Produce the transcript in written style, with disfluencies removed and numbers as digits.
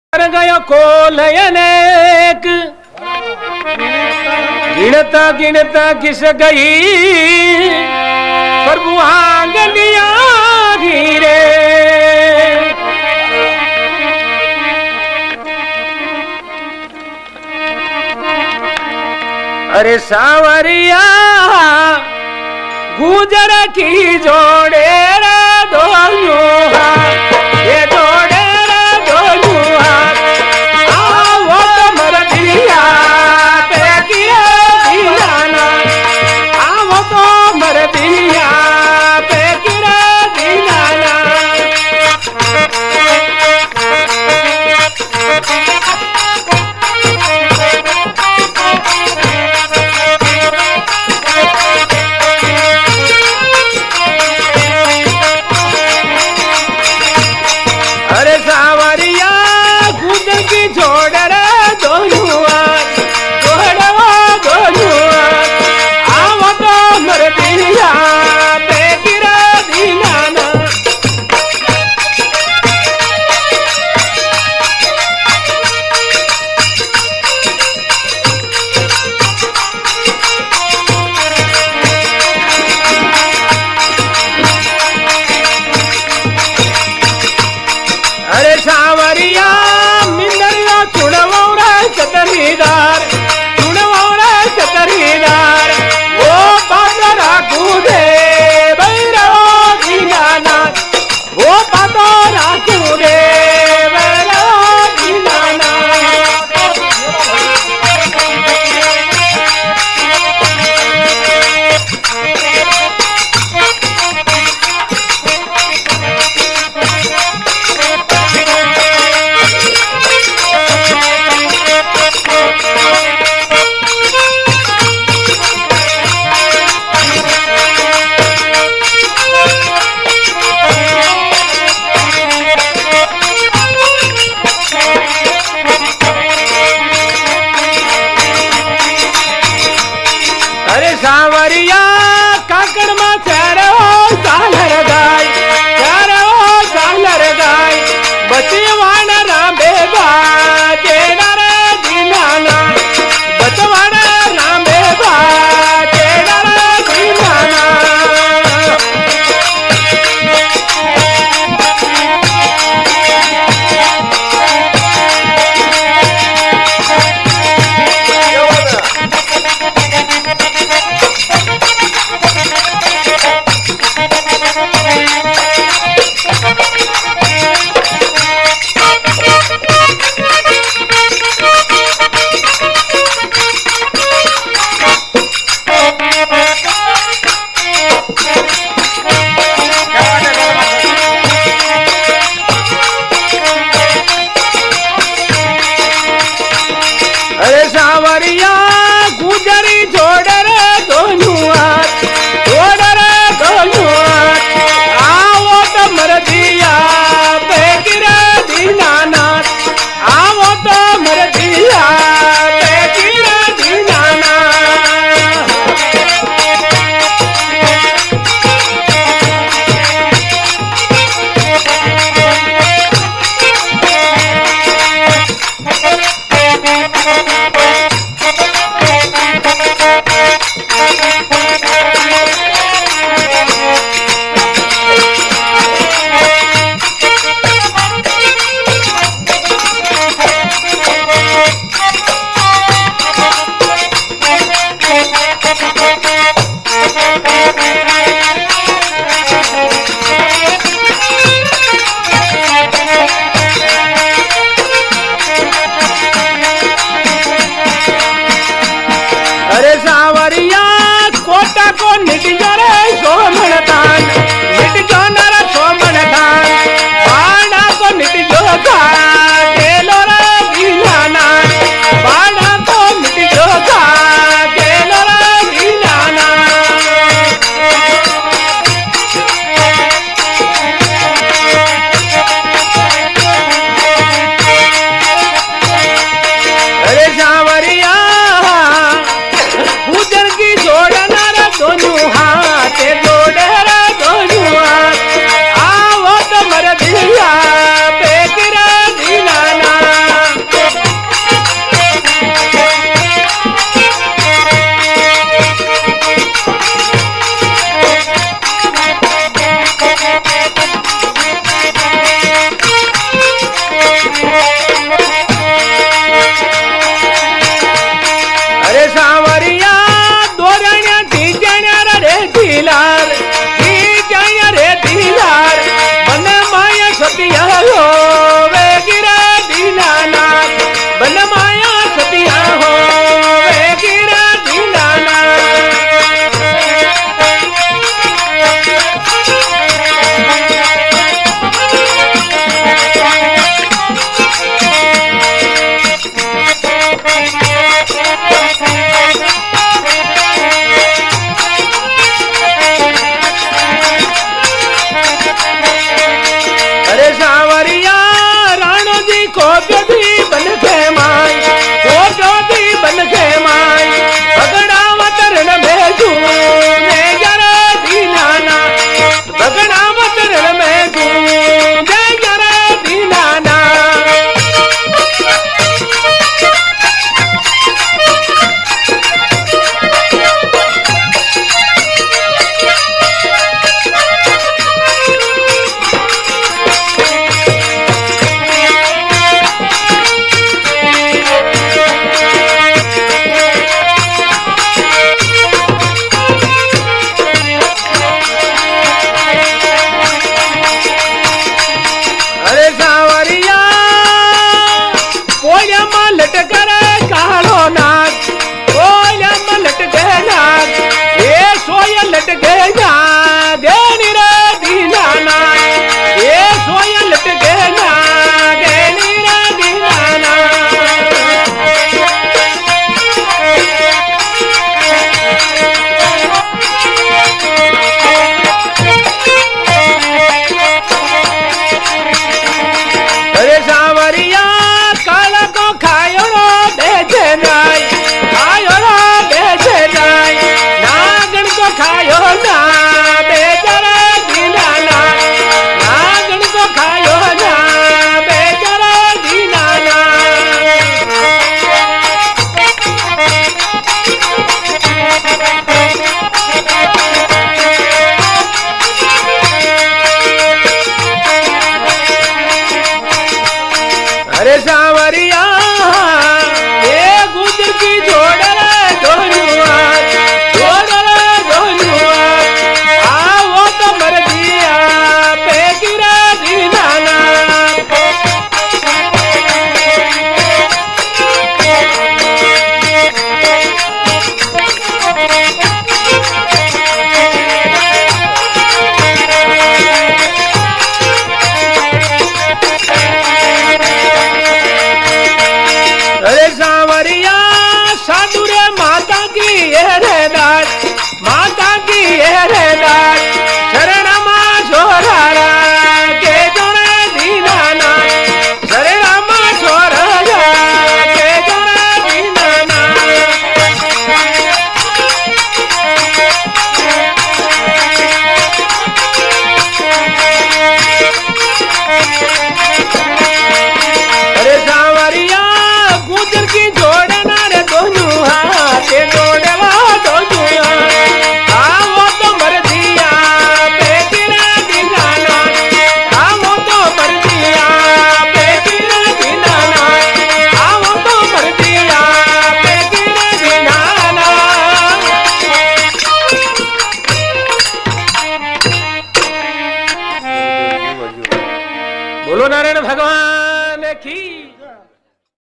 गयो कोलयनेक गिनता गिनता किस गई प्रभु आंगनिया गिरे। अरे सावरिया गुजर की जोड़े रे दोनों हाथ, ये जोड़े रे दोनों हाथ, आओ तो मरदिया पे किए दीनाना, आओ तो मरदिया पे किए दीनाना। अरे सावरिया गुजर की जोड़ रे दोनों आओ तो मरदिया पे गिरा दीनाना। अरे सावरिया मिंदरिया चुड़वौरा चतरीदार, चुड़वौरा चतरीदार, वो पातरा कूदे भैरव दीनानाथ, वो पातरा कूदे भैरव दीनानाथ। अरे सावरिया काकड़ में चारो सालर गाय, चारो सालर गाय, बचवान राम बेबा जेड़ा रे दीनाना, बचवान राम बेबा जेड़ा रे दीनाना। अरे सावरिया गुजरी जोड़ रे दोनों हाथ, जोड़ रे दोनों हाथ, आओ तो मरदिया पे गिरे दीनानाथ, आओ तो मरदिया पे गिरे दीनानाथ। बोलो नारायण भगवान की।